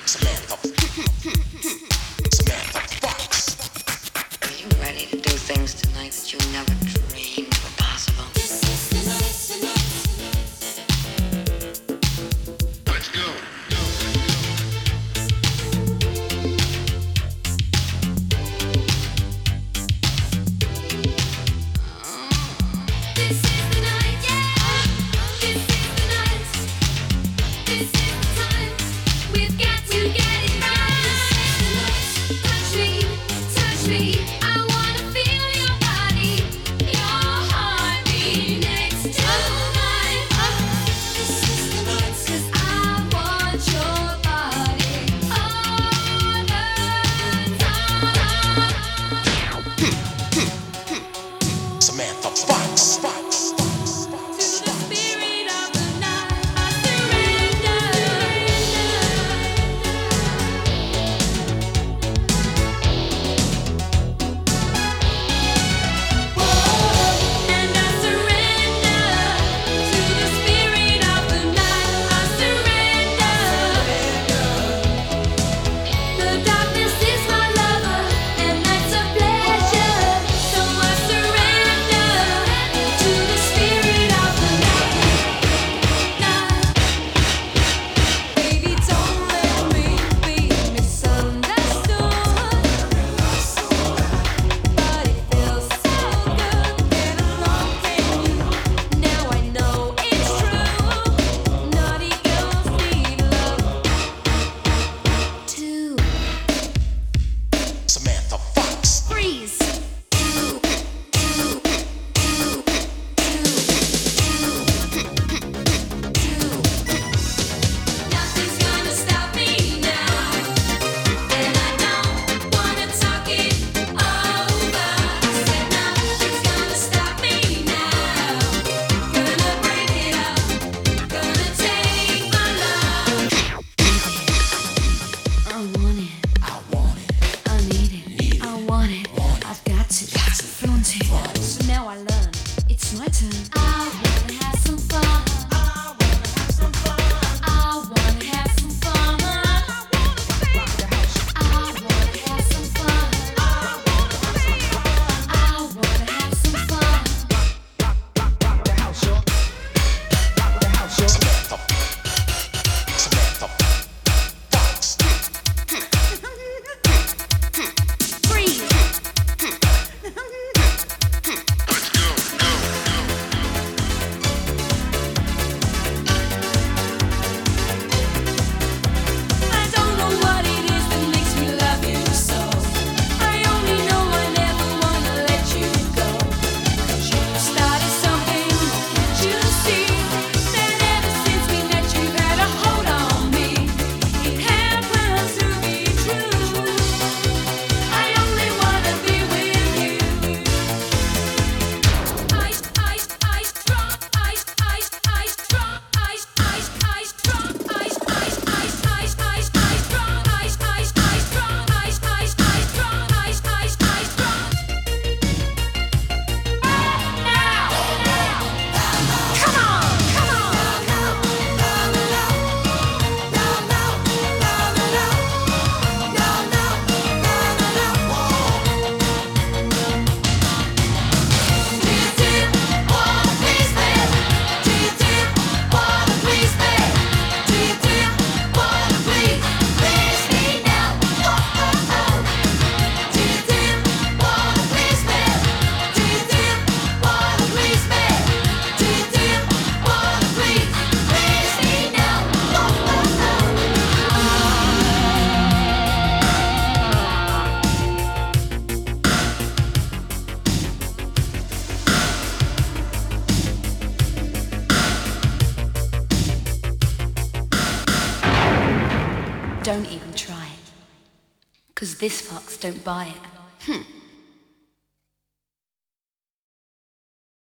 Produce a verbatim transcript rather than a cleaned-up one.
Samantha. Samantha Fox. Are you ready to do things tonight that you never dreamed were possible? Let's go. This is the night, yeah. This is the night. This is the time. We've got to get it right. Touch me, touch me. I wanna feel your body, your heartbeat next to mine. This is the night, 'cause I want your body all the time. Samantha Fox. Fox. To the spirit of the night, I surrender. And I surrender to the spirit of the night. I surrender. The darkness is my lover, and that's a pleasure. So I surrender to the spirit of the night. Baby, don't let me be misunderstood. But it feels so good, get along, can you? Now I know it's true. Naughty girls need love too. Samantha Fox. Freeze. Nothing's gonna stop me now, and I don't wanna talk it over. Said nothing's gonna stop me now. Gonna break it up, gonna take my love. I want it. I want it. I need it. I want it. I've got to. Flaunt it. So now I learn. It's my turn. I wanna have some fun. I wanna have some fun. I wanna have some fun. I wanna have some fun. I wanna have some fun. Samantha. Samantha Fox. Freeze. I don't know what it is that makes me love you so. I only know I never wanna let you go. 'Cause you started something, can't you see? That ever since we met you've had a hold on me. It happens to be true. I only wanna be with you. Ice, ice, ice, strong, ice, ice, ice, strong, ice, ice, ice, strong, ice, ice, ice, ice, ice, ice, strong, ice, ice, ice, strong, ice, ice, ice, strong, ice, ice, ice, strong. Now, come on, come on, Don't even try it. 'Cause this fox don't buy it. Hmm.